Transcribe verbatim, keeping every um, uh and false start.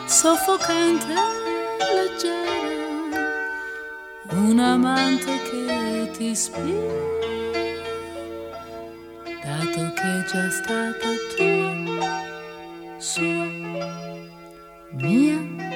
soffocante e leggera, un amante che ti ispira, dato che è già stata tua, sua, mia.